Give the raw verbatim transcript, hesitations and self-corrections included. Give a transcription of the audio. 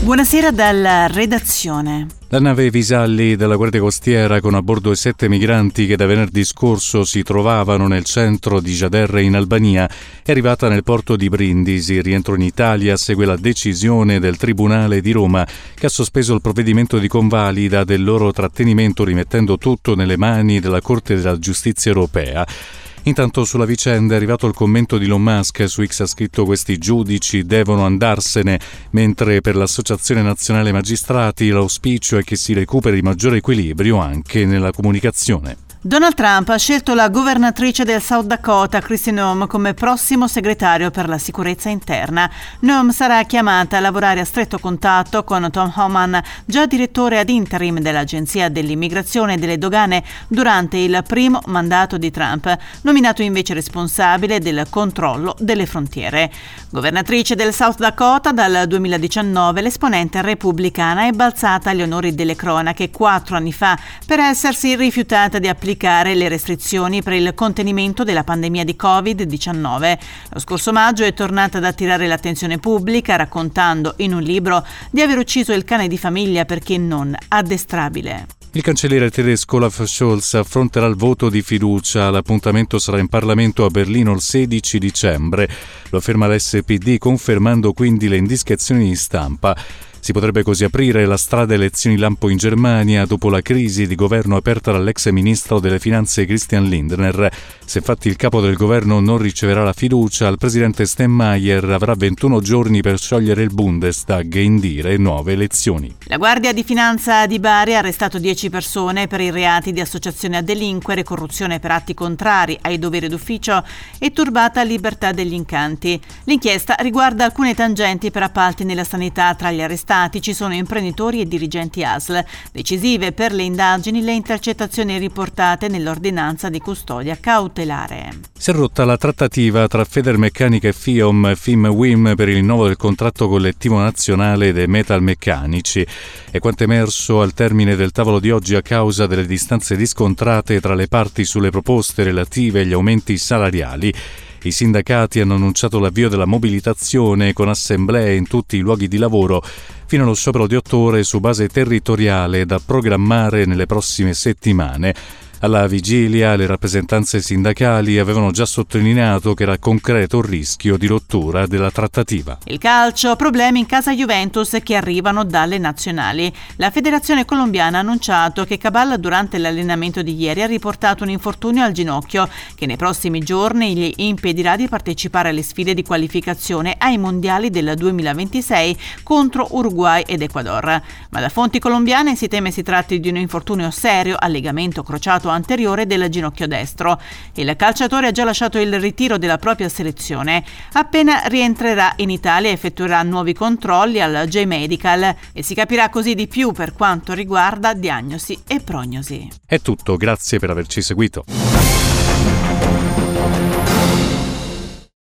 Buonasera dalla redazione. La nave Visalli della Guardia Costiera con a bordo i sette migranti che da venerdì scorso si trovavano nel centro di Gjaderre in Albania è arrivata nel porto di Brindisi. Il rientro in Italia segue la decisione del Tribunale di Roma che ha sospeso il provvedimento di convalida del loro trattenimento rimettendo tutto nelle mani della Corte della Giustizia Europea. Intanto sulla vicenda è arrivato il commento di Elon Musk. Su X ha scritto: questi giudici devono andarsene, mentre per l'Associazione Nazionale Magistrati l'auspicio è che si recuperi maggiore equilibrio anche nella comunicazione. Donald Trump ha scelto la governatrice del South Dakota, Kristi Noem, come prossimo segretario per la sicurezza interna. Noem sarà chiamata a lavorare a stretto contatto con Tom Homan, già direttore ad interim dell'Agenzia dell'Immigrazione e delle Dogane durante il primo mandato di Trump, nominato invece responsabile del controllo delle frontiere. Governatrice del South Dakota dal duemiladiciannove, l'esponente repubblicana è balzata agli onori delle cronache quattro anni fa per essersi rifiutata di applicare le restrizioni per il contenimento della pandemia di covid diciannove. Lo scorso maggio è tornata ad attirare l'attenzione pubblica raccontando in un libro di aver ucciso il cane di famiglia perché non addestrabile. Il cancelliere tedesco Olaf Scholz affronterà il voto di fiducia. L'appuntamento sarà in Parlamento a Berlino il sedici dicembre. Lo afferma l'S P D, confermando quindi le indiscrezioni di stampa. Si potrebbe così aprire la strada elezioni lampo in Germania dopo la crisi di governo aperta dall'ex ministro delle finanze Christian Lindner. Se infatti il capo del governo non riceverà la fiducia, il presidente Steinmeier avrà ventuno giorni per sciogliere il Bundestag e indire nuove elezioni. La Guardia di Finanza di Bari ha arrestato dieci persone per i reati di associazione a delinquere, corruzione per atti contrari ai doveri d'ufficio e turbata libertà degli incanti. L'inchiesta riguarda alcune tangenti per appalti nella sanità. Tra gli arrestati ci sono imprenditori e dirigenti A S L. Decisive per le indagini le intercettazioni riportate nell'ordinanza di custodia cautelare. Si è rotta la trattativa tra Federmeccanica e FIOM FIM-WIM per il rinnovo del contratto collettivo nazionale dei metalmeccanici. È quanto emerso al termine del tavolo di oggi a causa delle distanze riscontrate tra le parti sulle proposte relative agli aumenti salariali. I sindacati hanno annunciato l'avvio della mobilitazione con assemblee in tutti i luoghi di lavoro fino allo sciopero di otto ore su base territoriale da programmare nelle prossime settimane. Alla vigilia le rappresentanze sindacali avevano già sottolineato che era concreto il rischio di rottura della trattativa. Il calcio, problemi in casa Juventus che arrivano dalle nazionali. La federazione colombiana ha annunciato che Cabal durante l'allenamento di ieri ha riportato un infortunio al ginocchio che nei prossimi giorni gli impedirà di partecipare alle sfide di qualificazione ai mondiali del duemilaventisei contro Uruguay ed Ecuador. Ma da fonti colombiane si teme si tratti di un infortunio serio al legamento crociato anteriore del ginocchio destro. Il calciatore ha già lasciato il ritiro della propria selezione. Appena rientrerà in Italia effettuerà nuovi controlli al J-Medical e si capirà così di più per quanto riguarda diagnosi e prognosi. È tutto, grazie per averci seguito.